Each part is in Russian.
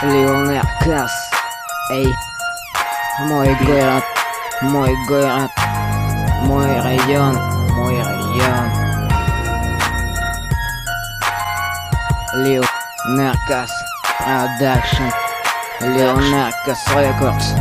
Lil Nas, эй, мой город, мой город, мой район, мой район. Lil Nas Production, Lil Nas Records.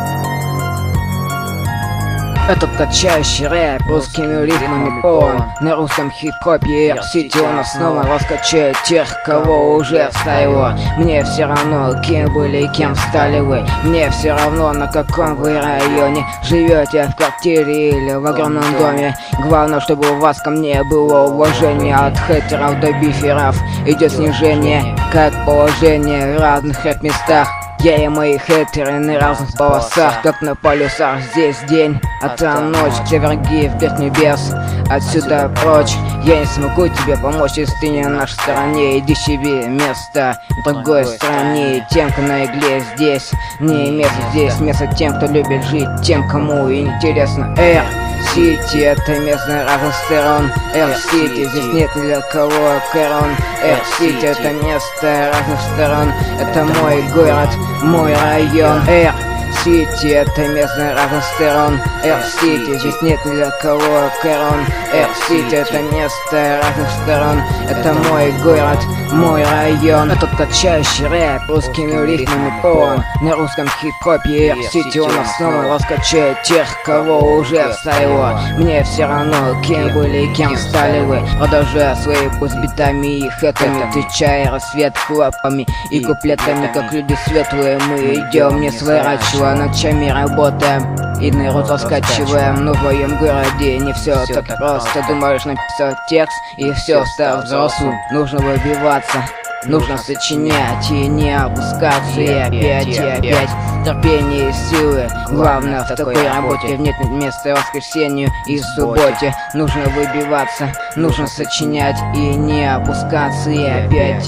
Этот качающий рэп русскими ритмами полон. На русском хип-хопе Эр-Сити он снова раскачает тех, кого уже встаило. Мне все равно, кем были и кем стали вы. Мне все равно, на каком вы районе живете, в квартире или в огромном доме. Главное, чтобы у вас ко мне было уважение. От хейтеров до биферов идет снижение, как положение в разных рэп-местах. Я и мои хейтеры на разных полосах, как на полюсах. Здесь день, а там ночь, где враги в небес. Отсюда прочь, я не смогу тебе помочь, если ты не на нашей стороне. Иди себе место в другой стране. Тем, кто на игле здесь, не место здесь. Место тем, кто любит жить, тем, кому интересно. Эр-Сити — это место разных сторон. Эр-Сити, здесь нет ни для кого корон. Эр-Сити — это место разных сторон. Это мой город, мой район. Эр-Сити — это место разных сторон. Эр-Сити, здесь нет ни для кого корон. Эр-Сити — это место разных сторон. Это мой город, мой район. Этот качающий рэп русскими ритмами полон. На русском хип-хопе Эр-Сити он снова раскачает тех, кого уже встаило. Мне все равно, кем были и кем стали вы. Продолжая свои пусть битами и хэтами, отвечая рассвет хлопами и куплетами, как люди светлые. Мы идем, не сворачивая, ночами работаем и народ раскачиваем. Но в моем городе не все так просто. Думаешь, написал текст и все, стал взрослым. Нужно выбиваться, нужно сочинять и не опускаться. И опять терпение и силы. Главное в такой работе нет места воскресенью и субботе. Нужно выбиваться, нужно сочинять и не опускаться. И опять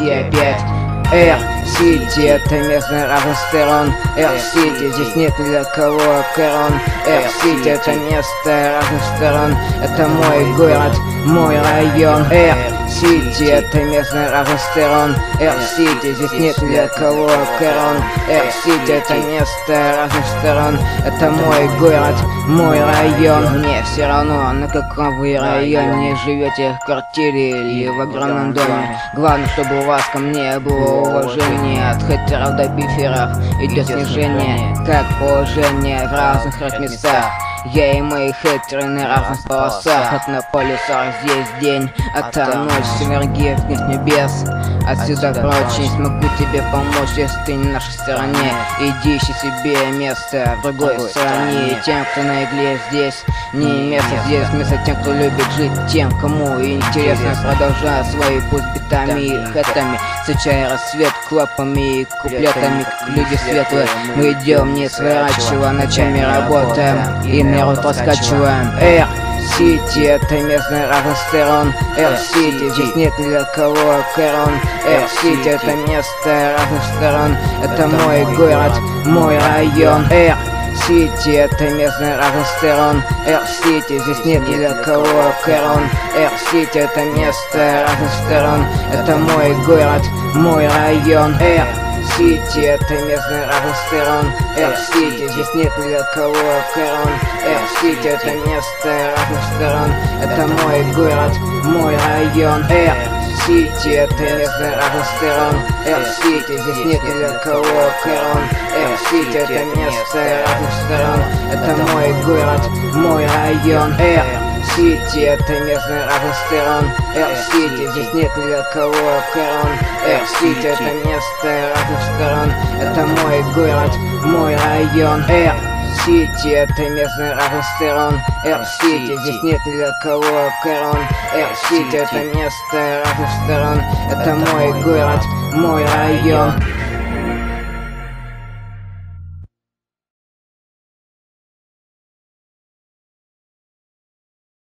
Эр-Сити — это место разных сторон. Эр-Сити, здесь нет ни для кого корон. Эр-Сити — это место разных сторон. Это мой город, мой район. Эр-Сити — это место разных сторон. Эр-Сити, здесь нет ни для кого корон. Эр-Сити — это место разных сторон. Это мой город, мой район. Мне все равно, на каком вы районе живете, в квартире или в огромном доме. Главное, чтобы у вас ко мне было уважение. От хейтеров до биферов идет снижение, как положение в разных рэп-местах. Я и мои хейтеры на разных полосах, как на полюсах. Здесь день, а там ночь, сверги в небес. Отсюда прочь, не смогу тебе помочь, если ты не на нашей стороне. Иди ищи себе место в другой стране. И тем, кто на игле здесь, не место здесь. Место тем, кто любит жить, тем, кому интересно. Продолжая свои путь битами и хэтами, встречая рассвет хлопами и куплетами, как люди светлые. Мы идем, не сворачивая, ночами работаем и народ раскачиваем. Эр-Сити — это место разных сторон. Эр-Сити, здесь нет ни для кого корон. Эр-Сити — это место разных сторон. Это мой город, мой район. Эр-Сити — это место разных сторон. Эр-Сити, здесь нет ни для кого корон. Эр-Сити — это место разных сторон. Это мой город, мой район. Эр-Сити — это место разных сторон. Эр-Сити, здесь нет ни для кого корон. Эр-Сити — это место разных сторон. Это мой город, мой район. Эр-Сити — это место разных сторон. Эр-Сити, здесь нет ни для кого корон. Эр-Сити — это место разных сторон. Это мой город, мой район. Эр-Сити — это место разных сторон. Эр-Сити, здесь нет ни для кого корон. Эр-Сити — это место разных сторон. Это мой город, мой район. Эр-Сити — это место разных сторон. Эр-Сити, здесь нет ни для кого корон. Эр-Сити — это место разных сторон. Это мой город, мой район.